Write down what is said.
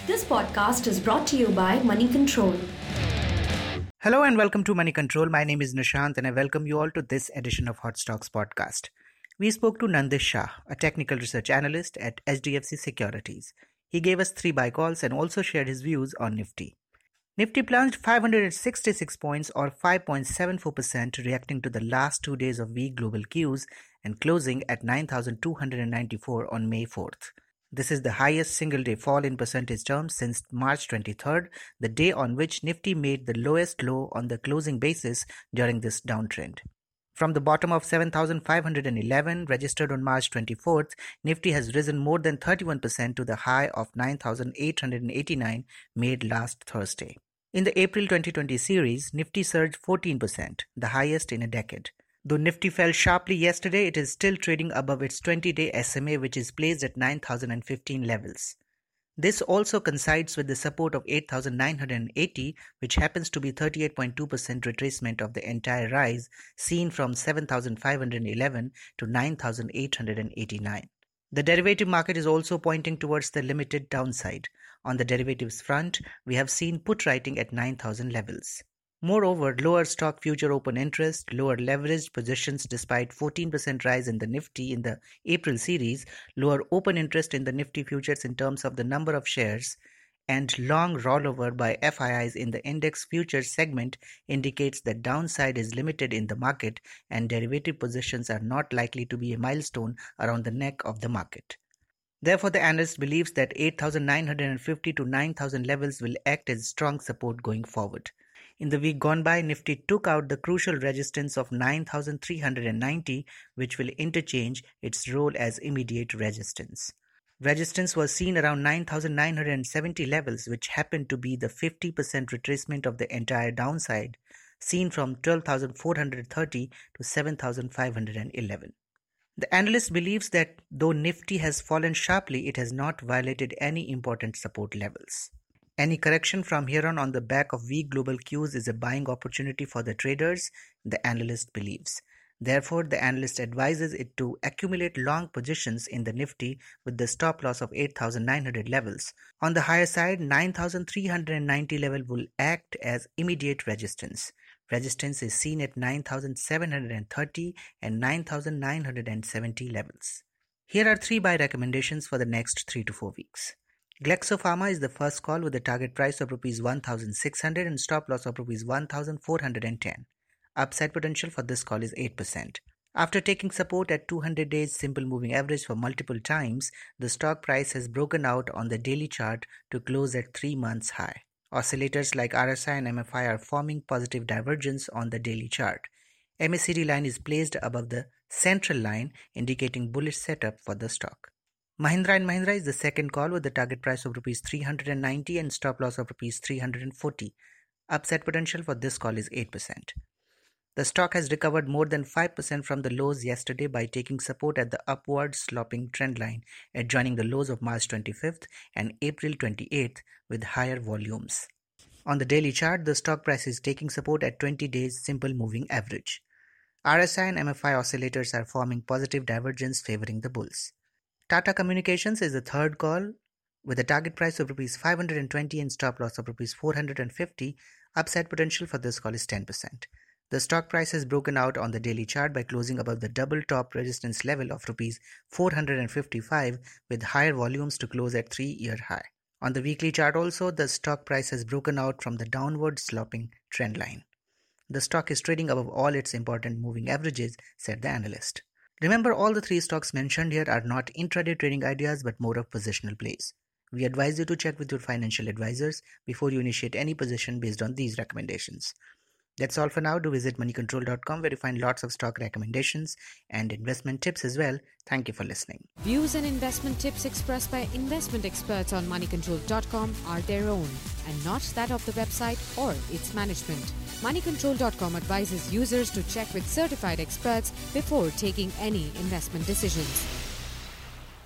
This podcast is brought to you by Money Control. Hello and welcome to Money Control. My name is Nishant and I welcome you all to this edition of Hot Stocks podcast. We spoke to Nandish Shah, a technical research analyst at HDFC Securities. He gave us 3 buy calls and also shared his views on Nifty. Nifty plunged 566 points or 5.74%, reacting to the last 2 days of weak global cues and closing at 9,294 on May 4th. This is the highest single-day fall in percentage terms since March 23rd, the day on which Nifty made the lowest low on the closing basis during this downtrend. From the bottom of 7,511 registered on March 24th, Nifty has risen more than 31% to the high of 9,889 made last Thursday. In the April 2020 series, Nifty surged 14%, the highest in a decade. Though Nifty fell sharply yesterday, it is still trading above its 20-day SMA, which is placed at 9,015 levels. This also coincides with the support of 8,980, which happens to be 38.2% retracement of the entire rise seen from 7,511 to 9,889. The derivative market is also pointing towards the limited downside. On the derivatives front, we have seen put writing at 9,000 levels. Moreover, lower stock future open interest, lower leveraged positions despite 14% rise in the Nifty in the April series, lower open interest in the Nifty futures in terms of the number of shares, and long rollover by FIIs in the index futures segment indicates that downside is limited in the market and derivative positions are not likely to be a milestone around the neck of the market. Therefore, the analyst believes that 8,950 to 9,000 levels will act as strong support going forward. In the week gone by, Nifty took out the crucial resistance of 9,390, which will interchange its role as immediate resistance. Resistance was seen around 9,970 levels, which happened to be the 50% retracement of the entire downside, seen from 12,430 to 7,511. The analyst believes that though Nifty has fallen sharply, it has not violated any important support levels. Any correction from here on the back of weak global cues is a buying opportunity for the traders, the analyst believes. Therefore, the analyst advises it to accumulate long positions in the Nifty with the stop loss of 8,900 levels. On the higher side, 9,390 level will act as immediate resistance. Resistance is seen at 9,730 and 9,970 levels. Here are 3 buy recommendations for the next 3 to 4 weeks. Glaxo Pharma is the first call with a target price of Rs 1,600 and stop loss of Rs 1,410. Upside potential for this call is 8%. After taking support at 200 days simple moving average for multiple times, the stock price has broken out on the daily chart to close at 3 months high. Oscillators like RSI and MFI are forming positive divergence on the daily chart. MACD line is placed above the central line, indicating bullish setup for the stock. Mahindra & Mahindra is the second call with the target price of Rs 390 and stop loss of Rs 340. Upside potential for this call is 8%. The stock has recovered more than 5% from the lows yesterday by taking support at the upward sloping trend line, adjoining the lows of March 25th and April 28th with higher volumes. On the daily chart, the stock price is taking support at 20 days simple moving average. RSI and MFI oscillators are forming positive divergence favoring the bulls. Tata Communications is the third call with a target price of Rs 520 and stop loss of Rs 450. Upside potential for this call is 10%. The stock price has broken out on the daily chart by closing above the double top resistance level of Rs 455 with higher volumes to close at 3-year high. On the weekly chart also, the stock price has broken out from the downward sloping trend line. The stock is trading above all its important moving averages, said the analyst. Remember, all the 3 stocks mentioned here are not intraday trading ideas but more of positional plays. We advise you to check with your financial advisors before you initiate any position based on these recommendations. That's all for now. Do visit moneycontrol.com where you find lots of stock recommendations and investment tips as well. Thank you for listening. Views and investment tips expressed by investment experts on moneycontrol.com are their own and not that of the website or its management. Moneycontrol.com advises users to check with certified experts before taking any investment decisions.